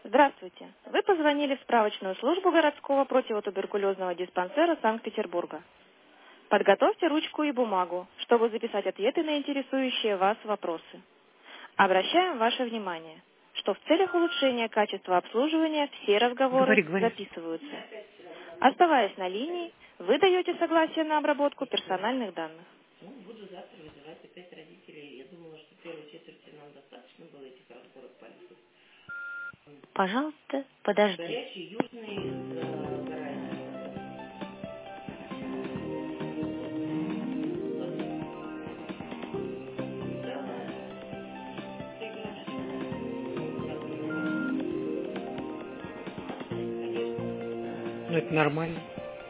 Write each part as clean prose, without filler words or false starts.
Здравствуйте. Вы позвонили в справочную службу городского противотуберкулезного диспансера Санкт-Петербурга. Подготовьте ручку и бумагу, чтобы записать ответы на интересующие вас вопросы. Обращаем ваше внимание, что в целях улучшения качества обслуживания все разговоры записываются. Оставаясь на линии, вы даете согласие на обработку персональных данных. Буду завтра вызывать опять родителей. Я думала, что в первой четверти нам достаточно было этих разборок полиции. Пожалуйста, подожди. Горячий, южный, загорает. Ну, это нормально.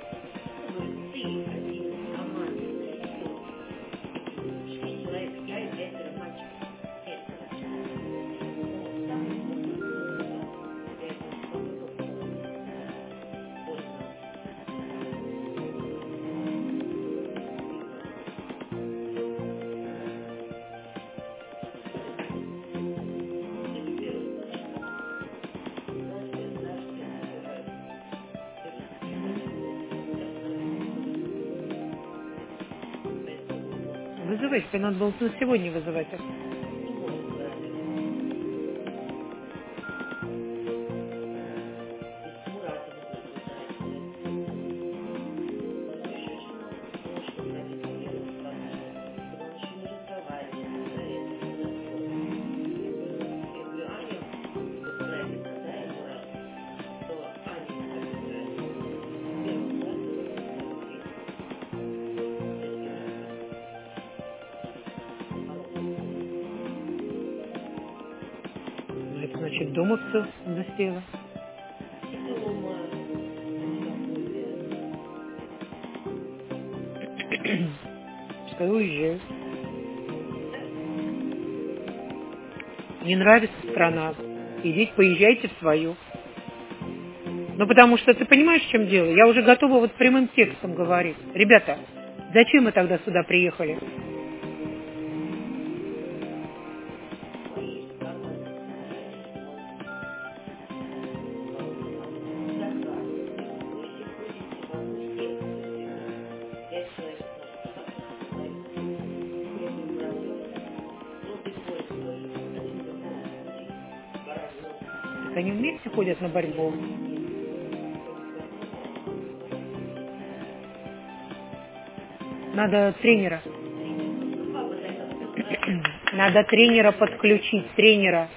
Вызывайте, надо было на сегодня вызывать. Это значит, дома все засело. Пускай уезжают. Не нравится страна. Идите, поезжайте в свою. Ну, потому что ты понимаешь, в чем дело? Я уже готова вот прямым текстом говорить. Ребята, зачем мы тогда сюда приехали? Так они вместе ходят на борьбу. Надо тренера. Надо тренера подключить, тренера.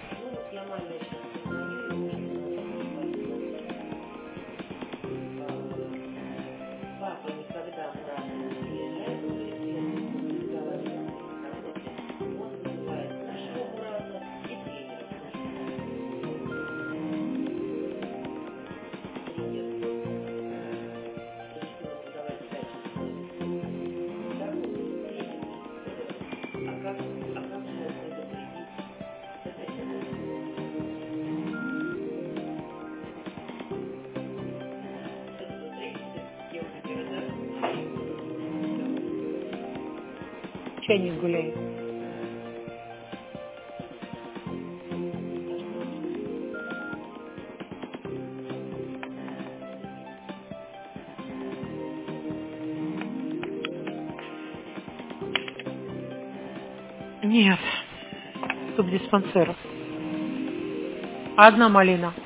Чайник гуляет. Нет, субдиспансеров. Одна малина.